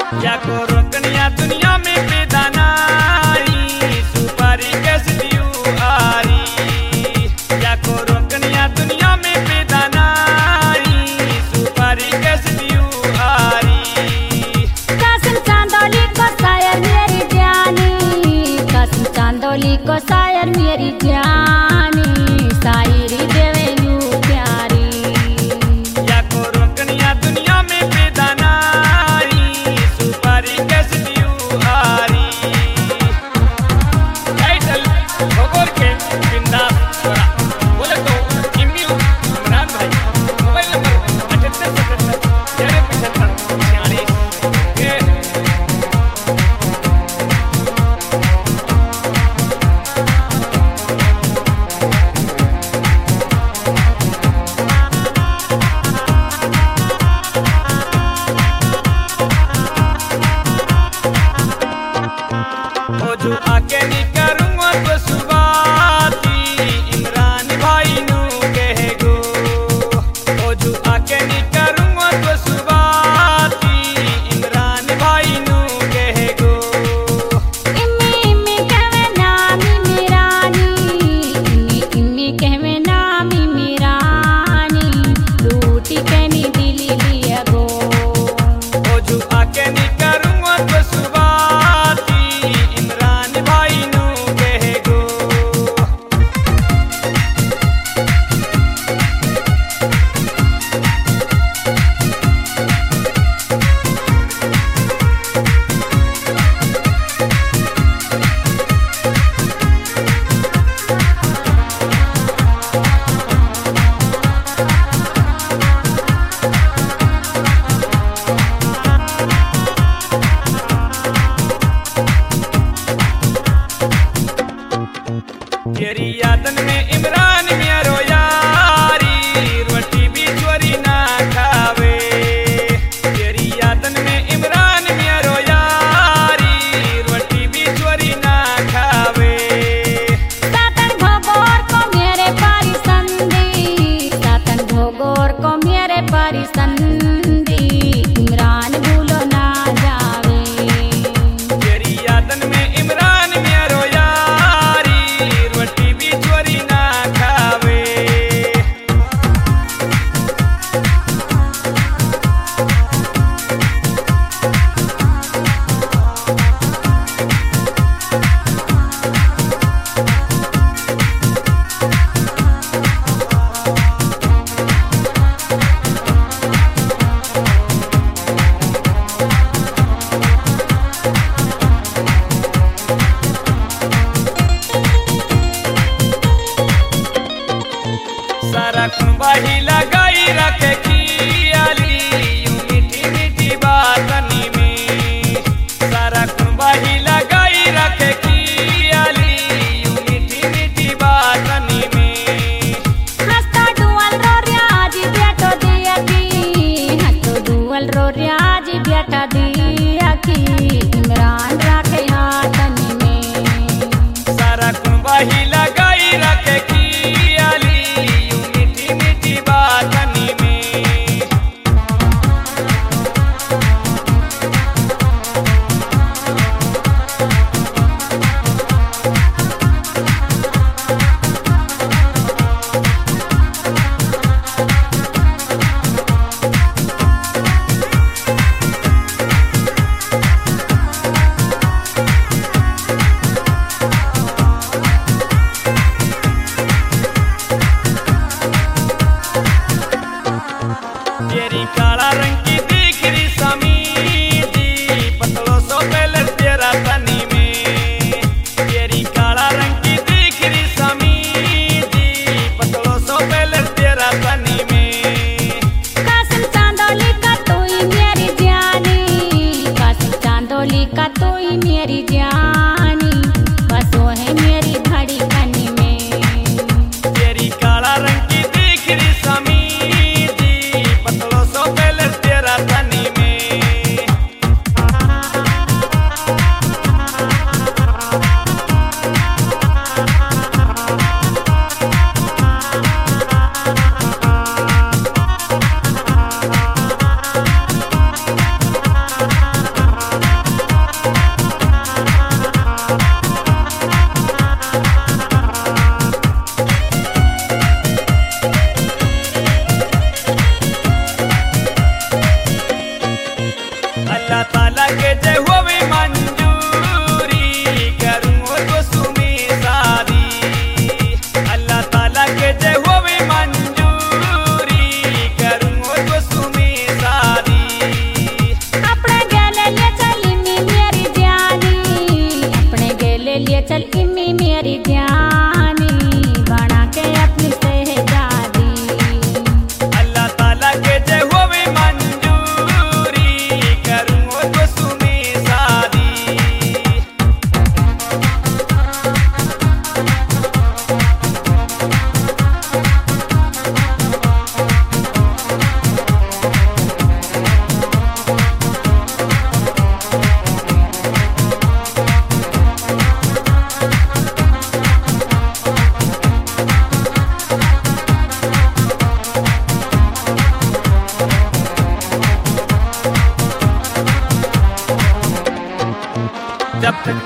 या को रोकनिया दुनिया में बेदानाई सुपारी कैसे दियो आरी या को रोकनिया दुनिया में बेदानाई सुपारी कैसे दियो आरी। कासिम चांदोली को शायर मेरी जानी, कासिम चांदोली को शायर मेरी जानी, शायरी देवेलू प्यारी। या को रोकनिया दुनिया में बेदानाई सुपारी कैसे दियो आरी। टाइटल भगोर के बिंदास छोरा बोले तो इमयू इमरान भाई। Mobile number 7877 46। जो आके नहीं करूँगा तो सुबाती इमरान भाई नू कहे गो। ओ जो आके नहीं करूँगा तो सुबाती इमरान भाई नू कहे गो। इम्मी इम्मी कहवे नामी मेरानी, इम्मी इम्मी कहवे नामी मेरानी, लूटी कहनी दिली लिया गो। ओ जो आके नहीं करूँगा तो सुबाती इमरान भाई नू कहे गो। तेरी यादन में इमरान मेरो यारी रोटी भी चोरी ना खावे। तेरी यादन में इमरान मेरो यारी रोटी भी चोरी ना खावे। सातन भोगोर को मेरे पारी संदी, सातन भोगोर को मेरे पारी संदी, इमरान भूलो ना जावे। तेरी यादन में इमरान मेरो यारी रोटी भी चोरी ना खावे। सारा कुंबा ही लगाई रखे खियाली यूं मीठी मीठी बातनी में। सारा कुंबा ही लगाई रखे खियाली यूं मीठी मीठी बातनी में। हंसता डुअल रो रियाजी बेटो दिया की, हंसतो डुअल रो रियाजी बेटा दिया की, इमरान राखे हाथनी में। सारा कुंबा ही लगाई रखे खियाली यूं मीठी मीठी बातनी में। अल्लाह ताला के जय होवे मंजूरी करूँ तो सुमी शादी अल्लाह ताला के जय होवे मंजूरी करूँ तो सुमी शादी अपने गेले लिए चल इम्मी मेरी जानी अपने गेले लिए चल इम्मी मेरी जानी बना के अपनी शहजादी अल्लाह ताला के जय होवे मंजूरी करूँ तो सुमी शादी जब तक